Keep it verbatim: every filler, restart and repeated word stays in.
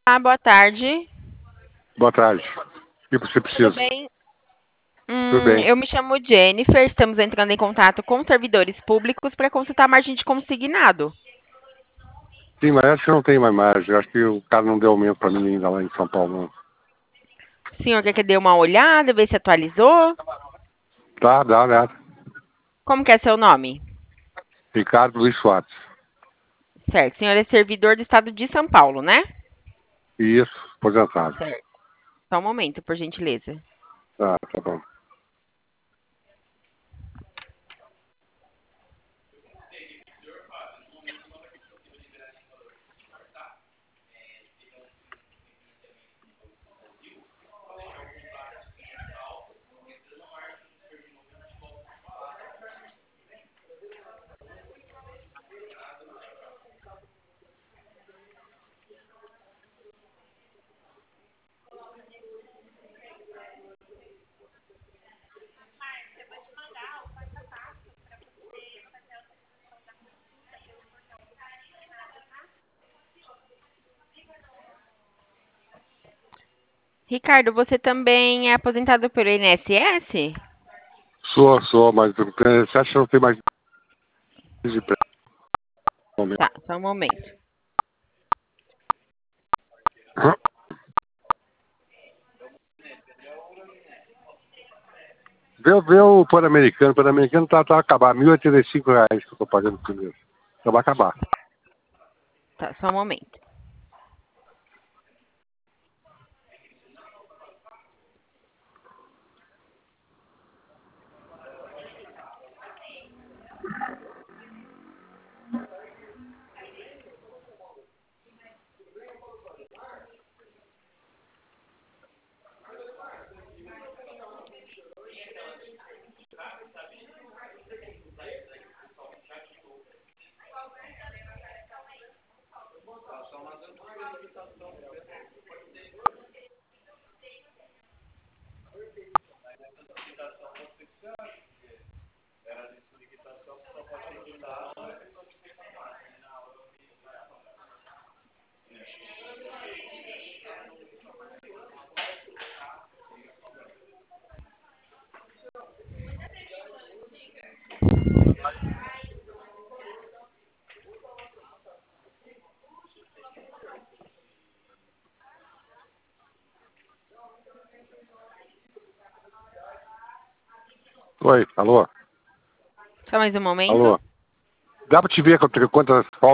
Ah, boa tarde. Boa tarde. O que você Tudo precisa? bem? Tudo Hum, bem. eu me chamo Jennifer. Estamos entrando em contato com servidores públicos para consultar a margem de consignado. Sim, mas acho que não tem mais margem. Eu acho que o cara não deu aumento para mim ainda lá em São Paulo, não. O senhor quer que dê uma olhada, ver se atualizou? Tá, dá, dá. Como que é seu nome? Ricardo Luiz Soares. Certo. O senhor é servidor do estado de São Paulo, né? Isso, aposentado. Certo. Só um momento, por gentileza. Tá, tá bom. Ricardo, você também é aposentado pelo I N S S? Sou, sou, mas você acha que não tem mais de pré? Tá, só um momento. Vê, vê o Pan-Americano. O Pan-Americano tá, tá acabar. mil e oitenta e cinco reais que eu tô pagando primeiro. Já vai acabar. Tá, só um momento. Oi, alô? Só mais um momento. Alô? Dá pra te ver quantas faltas